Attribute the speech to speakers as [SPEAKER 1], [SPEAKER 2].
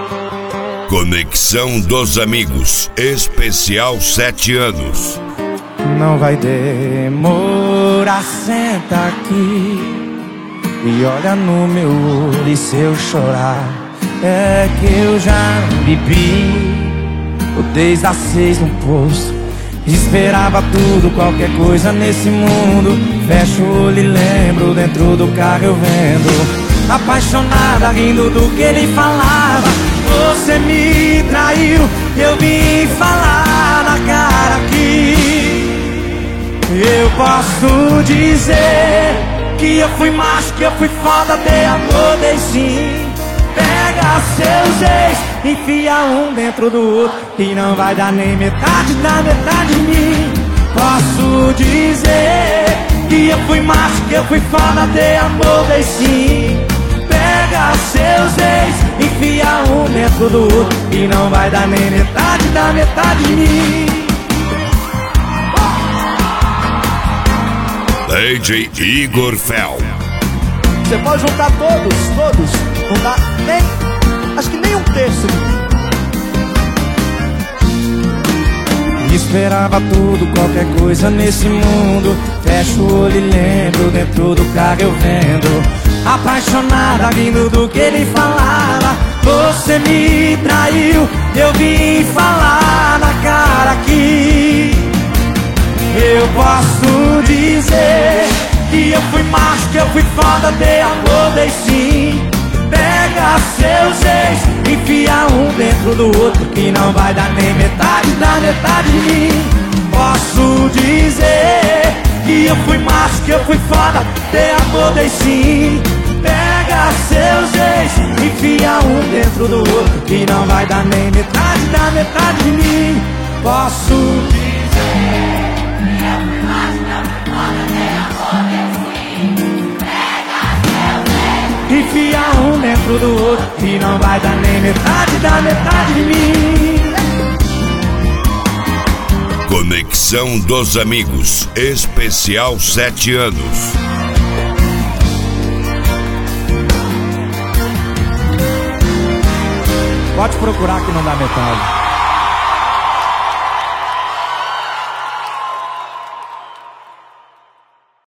[SPEAKER 1] Conexão dos Amigos, especial 7 anos.
[SPEAKER 2] Não vai demorar, senta aqui e olha no meu olho, e se eu chorar é que eu já não bebi. Desde as 6 no posto, esperava tudo, qualquer coisa nesse mundo. Fecho o olho e lembro, dentro do carro eu vendo, apaixonada, rindo do que ele falava. Você me traiu, eu vim falar na cara aqui. Eu posso dizer que eu fui macho, que eu fui foda, dei amor, dei sim. Pega seus ex, enfia um dentro do outro, e não vai dar nem metade da metade de mim. Posso dizer que eu fui macho, que eu fui foda, dei amor, dei sim. Pega seus ex, enfia um dentro do outro, e não vai dar nem metade da metade de mim.
[SPEAKER 1] DJ Igor Fel.
[SPEAKER 3] Você pode juntar todos, não dá nem, acho que nem um terço de mim.
[SPEAKER 2] Esperava tudo, qualquer coisa nesse mundo. Fecho o olho e lembro, dentro do carro eu vendo, apaixonada, rindo do que ele falava. Você me traiu, eu vim falar na cara aqui. Eu posso dizer que eu fui macho, que eu fui foda, dei amor, dei sim. Pega seus ex, enfia um dentro do outro, que não vai dar nem metade da metade de mim. Posso dizer que eu fui macho, que eu fui foda, dei amor, dei sim. Pega seus ex, enfia um dentro do outro, que não vai dar nem metade da metade de mim. Posso dizer que eu fui macho, que eu fui foda, dei amor, dei sim. Pega seus ex, enfia um dentro do outro, que não vai dar nem metade da metade de mim.
[SPEAKER 1] Conexão dos Amigos, especial 7 anos.
[SPEAKER 2] Pode procurar que não dá metade.